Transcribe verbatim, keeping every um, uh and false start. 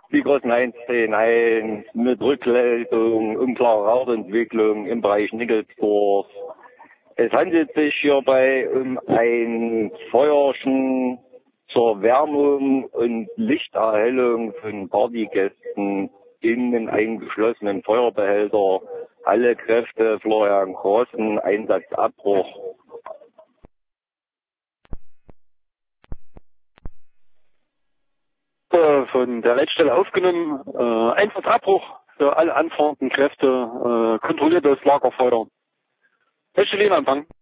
Vigrossen eins zehn eins mit Rückleitung, unklare Rauchentwicklung im Bereich Nickelsdorf. Es handelt sich hierbei um ein Feuerchen zur Wärmung und Lichterhellung von Partygästen in einem geschlossenen Feuerbehälter. Alle Kräfte, Florian Grossen, Einsatzabbruch. Von der Leitstelle aufgenommen, äh, Einsatzabbruch für alle anfahrenden Kräfte, äh, kontrolliertes Lagerfeuer. Möchte Lehmann anfangen?